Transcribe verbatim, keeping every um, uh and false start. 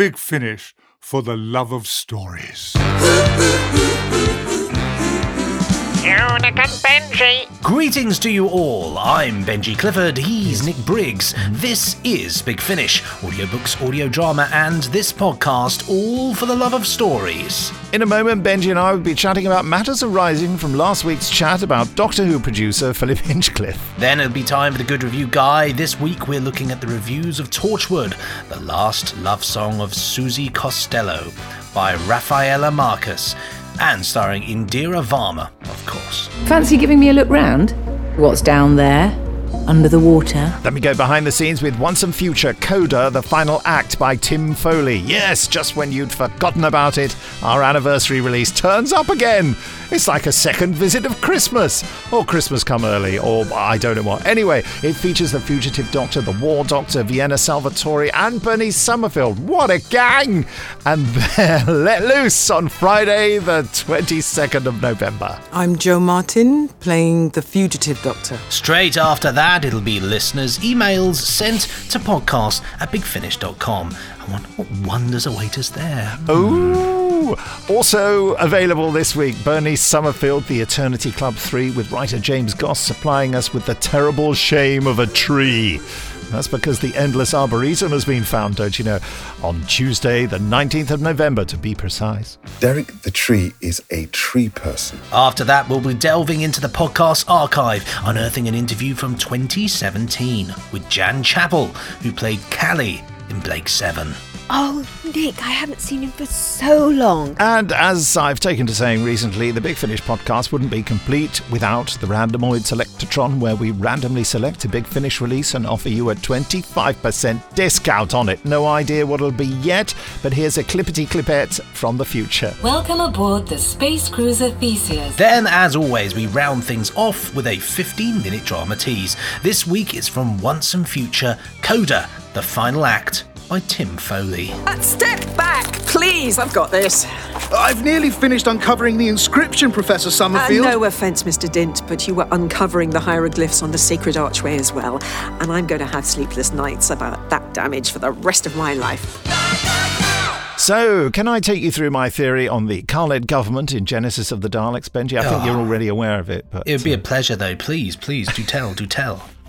Big Finish for the love of stories. Unicorn Benji. Greetings to you all. I'm Benji Clifford. He's Nick Briggs. This is Big Finish, audiobooks, audio drama, and this podcast, all for the love of stories. In a moment, Benji and I will be chatting about matters arising from last week's chat about Doctor Who producer Philip Hinchcliffe. Then it'll be time for the Good Review Guy. This week we're looking at the reviews of Torchwood, the last love song of Susie Costello, by Rafaela Marcus, and starring Indira Varma, of course. Fancy giving me a look round? What's down there? Under the water? Then we go behind the scenes with Once and Future, Coda, the final act by Tim Foley. Yes, just when you'd forgotten about it, our anniversary release turns up again. It's like a second visit of Christmas. Or Christmas come early, or I don't know what. Anyway, it features the Fugitive Doctor, the War Doctor, Vienna Salvatore, and Bernice Summerfield. What a gang! And they're let loose on Friday, the twenty-second of November. I'm Jo Martin, playing the Fugitive Doctor. Straight after that, it'll be listeners' emails sent to podcast at bigfinish dot com. I wonder what wonders await us there. Ooh! Also available this week, Bernice Summerfield, The Eternity Club three, with writer James Goss supplying us with the terrible shame of a tree. That's because the Endless Arboretum has been found, don't you know? On Tuesday, the nineteenth of November, to be precise. Derek the Tree is a tree person. After that, we'll be delving into the podcast archive, unearthing an interview from twenty seventeen with Jan Chappell, who played Callie in Blake seven. Oh, Nick, I haven't seen him for so long. And as I've taken to saying recently, the Big Finish podcast wouldn't be complete without the Randomoid Selectatron, where we randomly select a Big Finish release and offer you a twenty-five percent discount on it. No idea what it'll be yet, but here's a clippity-clippette from the future. Welcome aboard the Space Cruiser Theseus. Then, as always, we round things off with a fifteen-minute drama tease. This week it's from Once and Future, Coda, the final act, by Tim Foley. Uh, step back, please. I've got this. I've nearly finished uncovering the inscription, Professor Summerfield. Uh, no offence, Mister Dint, but you were uncovering the hieroglyphs on the sacred archway as well, and I'm going to have sleepless nights about that damage for the rest of my life. So, can I take you through my theory on the Khaled government in Genesis of the Daleks, Benji? I think Oh. you're already aware of it. But It would be a pleasure, though. Please, please, do tell, do tell.